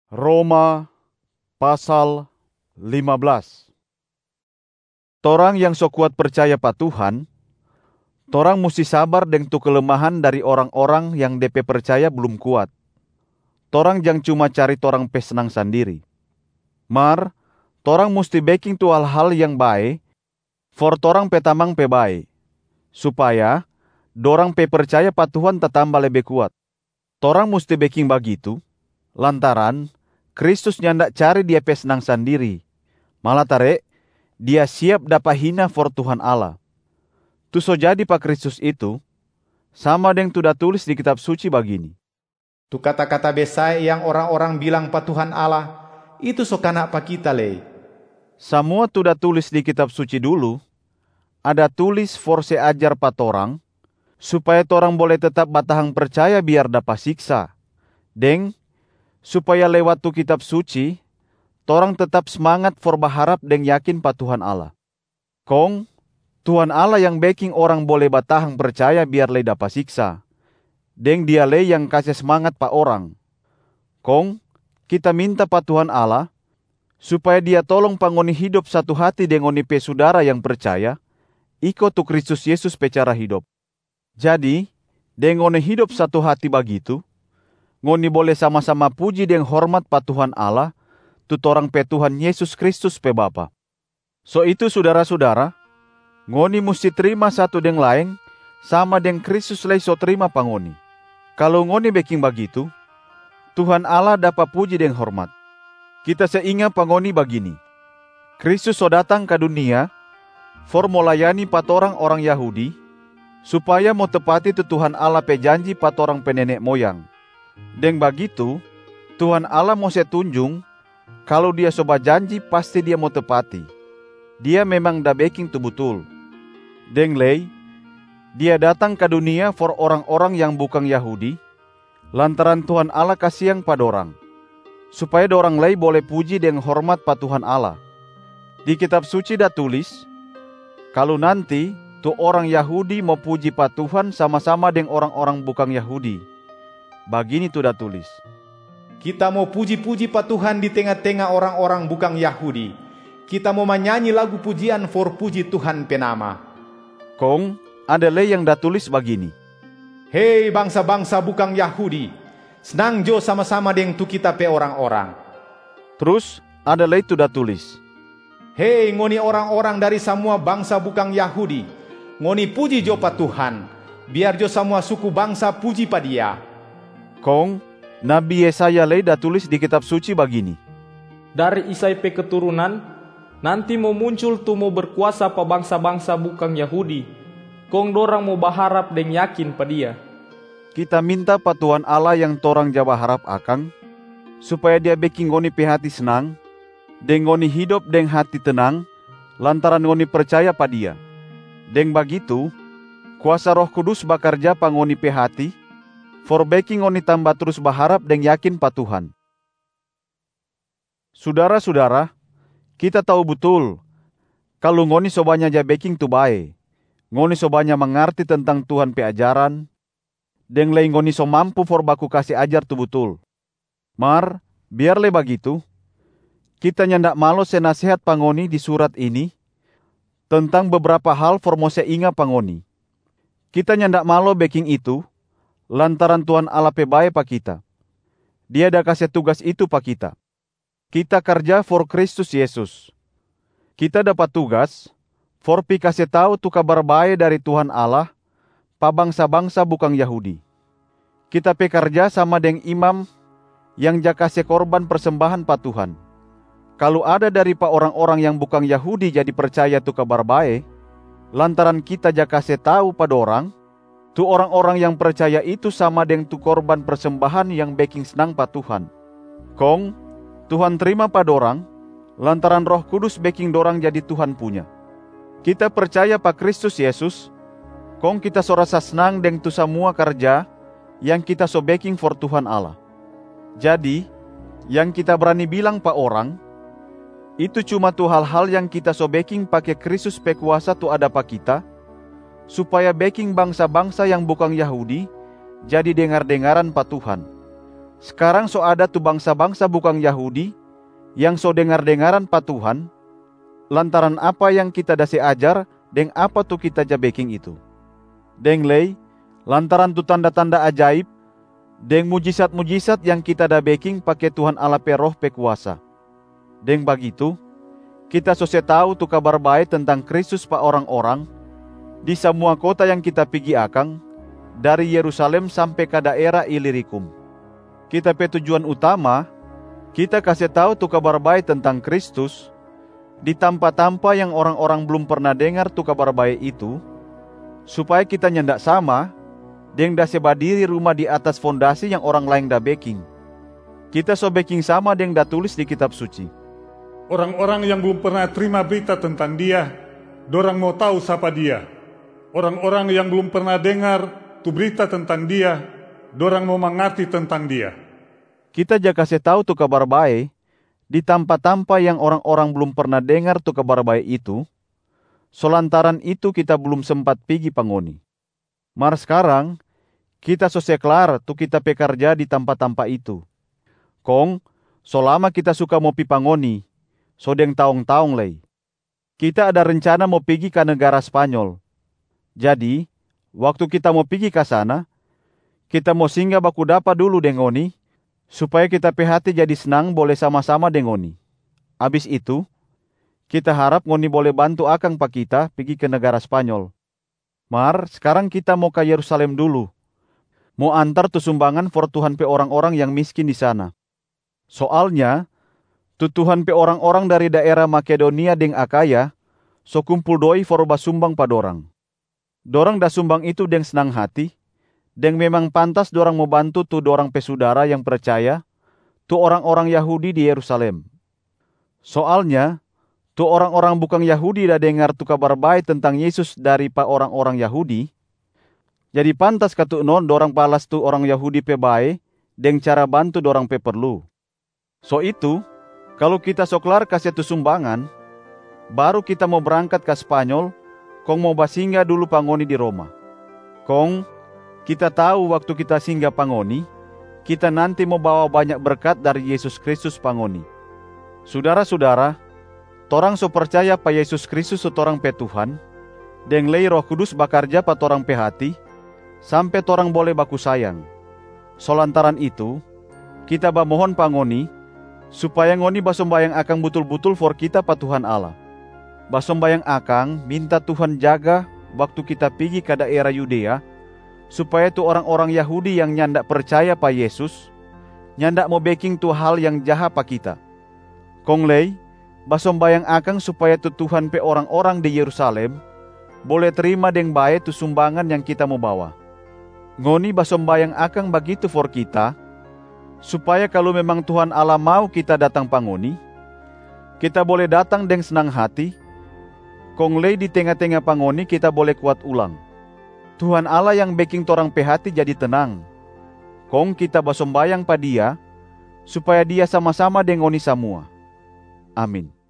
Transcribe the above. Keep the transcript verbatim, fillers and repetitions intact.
Roma pasal lima belas. Torang yang so kuat percaya pa Tuhan, torang musti sabar deng tu kelemahan dari orang-orang yang D P percaya belum kuat. Torang jang cuma cari torang pe senang sandiri. Mar, torang musti baking tu hal-hal yang bae, for torang pe tamang pe bae, supaya dorang pe percaya pa Tuhan tatamba lebe kuat. Torang musti baking bagitu, lantaran Kristus nyandak cari dia pe senang sandiri, malah tare dia siap dapa hina for Tuhan Allah. Tu so jadi pa Kristus itu, sama deng tu dah tulis di kitab suci begini. Tu kata-kata besai yang orang-orang bilang pa Tuhan Allah, itu so kana pa kita lei. Semua tu dah tulis di kitab suci dulu, ada tulis for se ajar pa torang, supaya torang boleh tetap batahang percaya biar dapa siksa. Deng, supaya lewat tu kitab suci, torang tetap semangat for berharap deng yakin pa Tuhan Allah. Kong, Tuhan Allah yang baking orang boleh batahang percaya biar le dapa siksa. Deng dia le yang kasih semangat pa orang. Kong, kita minta pa Tuhan Allah, supaya dia tolong pangoni hidup satu hati deng ngoni pe saudara yang percaya, iko tu Kristus Yesus pe cara hidup. Jadi, deng ngoni hidup satu hati bagitu, ngoni boleh sama-sama puji deng hormat pa Tuhan Allah, tu torang pe Tuhan Yesus Kristus pe Bapa. So itu saudara-saudara, ngoni musti terima satu deng laeng, sama deng Kristus lei so terima pa ngoni. Kalau ngoni baking bagitu, Tuhan Allah dapa puji deng hormat. Kita seingat pa ngoni begini, Kristus so datang ke dunia, for molayani pa torang orang Yahudi, supaya mau tepati tu Tuhan Allah pe janji pa torang pe nenek moyang. Deng bagitu, Tuhan Allah mau se tunjung, kalau dia soba janji pasti dia mau tepati. Dia memang dah baking tu betul. Deng lei, dia datang ke dunia for orang-orang yang bukan Yahudi, lantaran Tuhan Allah kasiang pa dorang, supaya dorang lei boleh puji deng hormat pa Tuhan Allah. Di kitab suci dah tulis, kalau nanti tu orang Yahudi mau puji pa Tuhan sama-sama deng orang-orang bukan Yahudi. Begini tu dah tulis. Kita mau puji-puji pa Tuhan di tengah-tengah orang-orang bukan Yahudi. Kita mau menyanyi lagu pujian for puji Tuhan penama. Kong, ada le yang dah tulis begini. Hei bangsa-bangsa bukan Yahudi, senang jo sama-sama deng tu kita pe orang-orang. Terus, ada le tu dah tulis. Hei ngoni orang-orang dari semua bangsa bukan Yahudi, ngoni puji jo pa Tuhan, biar jo semua suku bangsa puji pa dia. Kong, Nabi Yesaya le dah tulis di kitab suci begini. Dari Isai pe keturunan, nanti mau muncul tu mau berkuasa pa bangsa-bangsa bukan Yahudi. Kong dorang mau berharap deng yakin pa dia. Kita minta pa Tuhan Allah yang torang jawa harap akang, supaya dia baking ngoni pe hati senang, deng ngoni hidup deng hati tenang, lantaran ngoni percaya pa dia. Deng bagitu, kuasa Roh Kudus bakarja pa ngoni pe hati, for baking ngoni tambah terus berharap deng yakin pa Tuhan. Saudara-saudara, kita tahu betul, kalau ngoni sobanya ja baking tu bae, ngoni sobanya mengerti tentang Tuhan pe ajaran, deng lei ngoni so mampu for baku kasih ajar tu betul. Mar, biar le bagitu, kita nyandak malo se nasihat pangoni di surat ini, tentang beberapa hal for mo se inga pangoni. Kita nyandak malo baking itu, lantaran Tuhan Allah pe bae pa kita. Dia dah kasih tugas itu pa kita. Kita kerja for Kristus Yesus. Kita dapat tugas, for pi kasih tahu tu kabar bae dari Tuhan Allah, pa bangsa-bangsa bukan Yahudi. Kita pe kerja sama deng imam yang ja kasih korban persembahan pa Tuhan. Kalau ada dari pa orang-orang yang bukan Yahudi jadi percaya tu kabar bae, lantaran kita ja kasih tahu pa dorang, tu orang-orang yang percaya itu sama deng tu korban persembahan yang baking senang pa Tuhan. Kong, Tuhan terima pa dorang, lantaran Roh Kudus baking dorang jadi Tuhan punya. Kita percaya pa Kristus Yesus, kong kita so rasa senang deng tu semua kerja yang kita so baking for Tuhan Allah. Jadi, yang kita berani bilang pa orang, itu cuma tu hal-hal yang kita so baking pakai Kristus pe kuasa tu ada pa kita, supaya baking bangsa-bangsa yang bukan Yahudi jadi dengar-dengaran pa Tuhan. Sekarang so ada tu bangsa-bangsa bukan Yahudi yang so dengar-dengaran pa Tuhan, lantaran apa yang kita dase ajar deng apa tu kita jabeking itu. Deng lei, lantaran tu tanda-tanda ajaib, deng mujizat-mujizat yang kita da baking pakai Tuhan Allah pe roh pe kuasa. Deng bagitu, kita so se tahu tu kabar baik tentang Kristus pa orang-orang di semua kota yang kita pigi akang, dari Yerusalem sampai ke daerah Ilirikum. Kita pe tujuan utama, kita kasih tahu tu kabar baik tentang Kristus di tampa-tampa yang orang-orang belum pernah dengar tu kabar baik itu, supaya kita nyandak sama deng da sebadiri rumah di atas fondasi yang orang lain da baking. Kita so baking sama deng da tulis di kitab suci. Orang-orang yang belum pernah terima berita tentang dia, dorang mau tahu siapa dia. Orang-orang yang belum pernah dengar tu berita tentang dia, dorang mau mengerti tentang dia. Kita ja kasih tahu tu kabar baik di tampa-tampa yang orang-orang belum pernah dengar tu kabar baik itu, solantaran itu kita belum sempat pigi pangoni. Mar sekarang, kita so seklar tu kita pekerja di tampa-tampa itu. Kong, selama kita suka mau pi pangoni, so deng taong-taong lei. Kita ada rencana mau pergi ke negara Spanyol. Jadi, waktu kita mau pergi ke sana, kita mau singgah baku dapa dulu dengoni, supaya kita pe hati jadi senang boleh sama-sama dengoni. Abis itu, kita harap ngoni boleh bantu akang pa kita pergi ke negara Spanyol. Mar, sekarang kita mau ke Yerusalem dulu. Mau antar tu sumbangan for Tuhan pe orang-orang yang miskin di sana. Soalnya, tu Tuhan pe orang-orang dari daerah Makedonia deng Akaya, so kumpul doi for basumbang pa dorang. Dorang da sumbang itu deng senang hati, deng memang pantas dorang mau bantu tu dorang pe saudara yang percaya, tu orang-orang Yahudi di Yerusalem. Soalnya, tu orang-orang bukan Yahudi da dengar tu kabar baik tentang Yesus dari pa orang-orang Yahudi, jadi pantas katu non dorang balas tu orang Yahudi pe bae, deng cara bantu dorang pe perlu. So itu, kalau kita soklar kasih tu sumbangan, baru kita mau berangkat ke Spanyol, kong mau basingga dulu pangoni di Roma. Kong, kita tahu waktu kita singgah pangoni, kita nanti mau bawa banyak berkat dari Yesus Kristus pangoni. Saudara-saudara, torang so percaya pa Yesus Kristus so torang pe Tuhan, deng lei Roh Kudus bakarja pa torang pe hati, sampai torang boleh baku sayang. Solantaran itu, kita bamohon pangoni, supaya ngoni basombayang akang betul-betul for kita pa Tuhan Allah. Basombayang akang minta Tuhan jaga waktu kita pergi ke daerah Yudea, supaya tu orang-orang Yahudi yang nyandak percaya pa Yesus, nyandak mau baking tu hal yang jahat pa kita. Kong lei, basombayang akang supaya tu Tuhan pe orang-orang di Yerusalem boleh terima deng bae tu sumbangan yang kita mau bawa. Ngoni basombayang akang begitu for kita, supaya kalau memang Tuhan Allah mau kita datang pangoni, kita boleh datang deng senang hati. Kong lei di tengah-tengah pangoni kita boleh kuat ulang. Tuhan Allah yang baking torang pe hati jadi tenang. Kong kita basombayang pa Dia, supaya Dia sama-sama dengoni semua. Amin.